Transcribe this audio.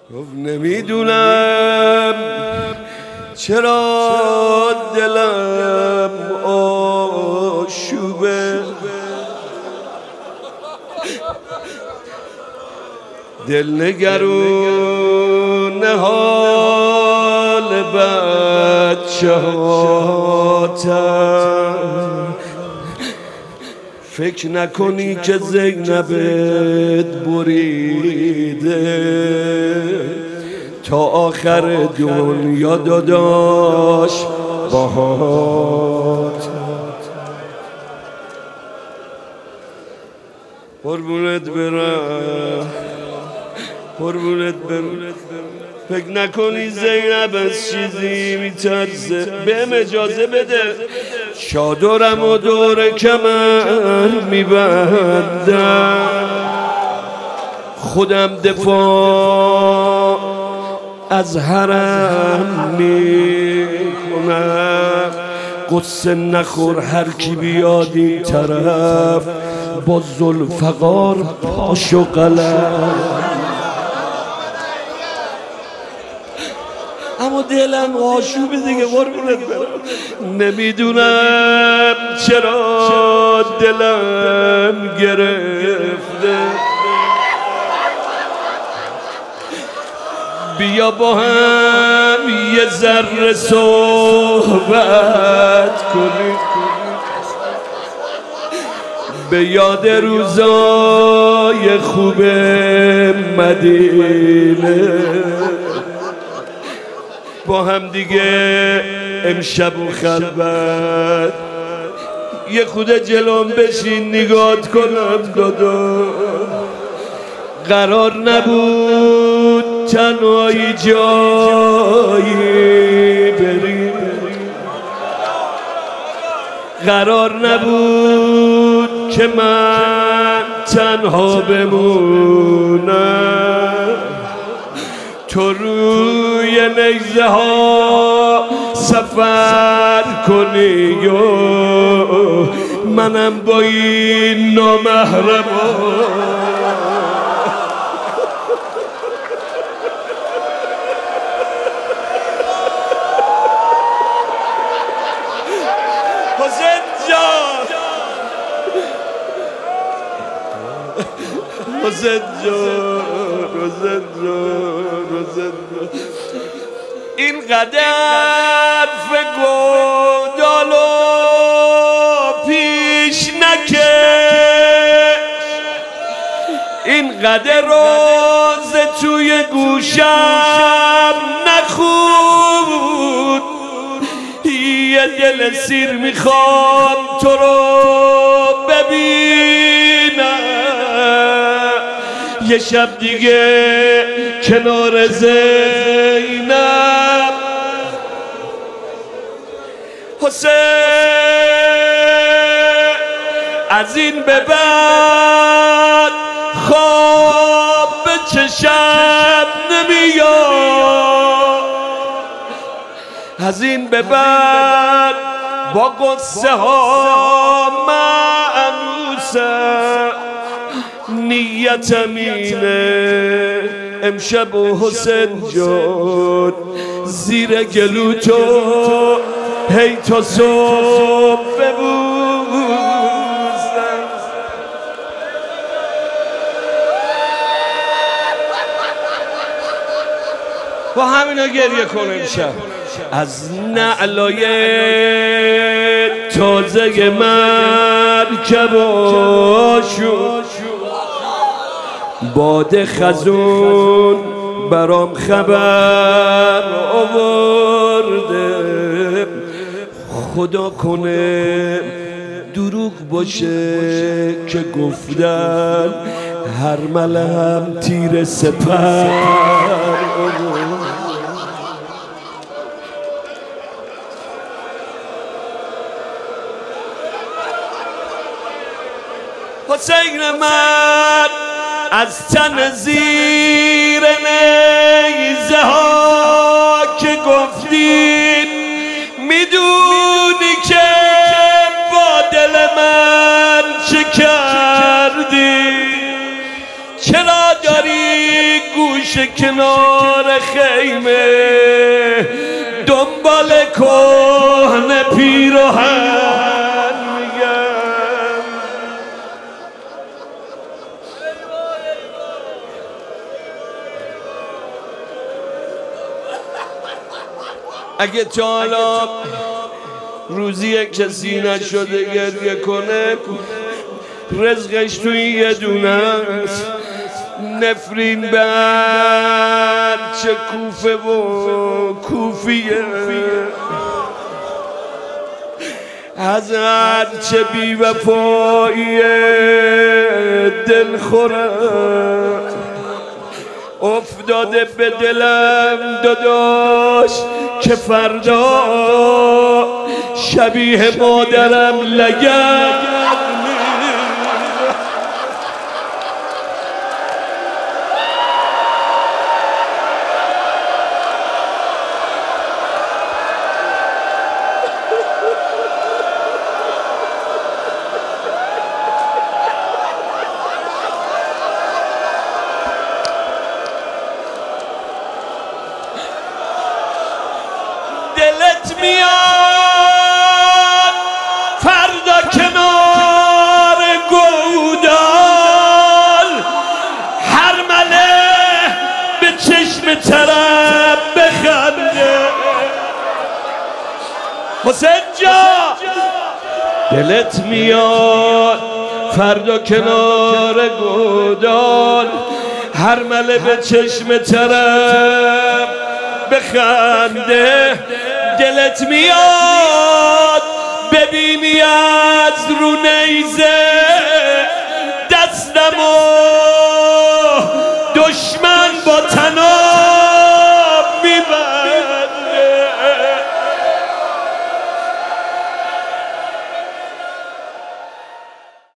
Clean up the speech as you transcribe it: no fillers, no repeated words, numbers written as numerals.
گفت نمیدونم چرا دلم آشوبه، دلنگرون حال بچه هاتم، فکر نکنی که زینبت بریده تا آخر دنیا داداش باهات. قربونت برم، قربونت برم، فکر نکنی زینب از چیزی میترسه. بهم اجازه بده چادرم و دور کمر میبندم، خودم دفاع از حرم میکنم. قصه نخور هر کی بیاد این طرف با ذوالفقار پاش و قلم. اما دلم آشوبه دیگه، قربونت برم. نمیدونم چرا دلم گرفته، بیا با هم یه ذره صحبت کنیم، به یاد روزای خوب مدینه. با هم دیگه امشب و خلوت یه خود جلوم بشین نگات کنم دادا. قرار نبود تنهایی جایی بریم، قرار نبود که من تنها بمونم. تو روی نیزه ها سفر کنی و منم با این نامحرم حسین جان، حسین جان، حسین جان، حسین جان، این قدر فگودالو پیش نکش، این قدر روز توی گوشم نخود. یه دل سیر میخوام تو رو ببینم، یه شب دیگه کنار زینب. حسین از این به بعد خواب به چشم نمیاد، از این به بعد با قصه ها مانوسم. نیتم اینه امشب و حسین جان زیر گلو تو هی تا صبح ببوسم. با همینا گریه کن امشب. از نعلای تازه مرکباشون باد خزون برام خبر آورده. خدا کنه دروغ باشه که گفتن هر ملم تیر سپر آورده. حسین من از تن زیر نیزه ها که گفتین میدونی که با دل من چه کردی، چرا داری گوش گوشه کنار خیمه دنبال کهنه پیراهن میگم. اگه تا حالا روزی کسی نشده گریه کنه رزقش تو این یه دونه است، نفرین بر چه کوفه و کوفیه، از هر چه بی وفایی دل خوره افتاده به دلم داداش که فردا شبیه مادرم لگم. دلت میاد فردا کنار گودال هر مله به چشم طرف بخنده. حسین جا دلت میاد فردا کنار گودال هر مله به چشم طرف بخنده. دلت میاد ببینی از رو نیزه دستمو دشمن با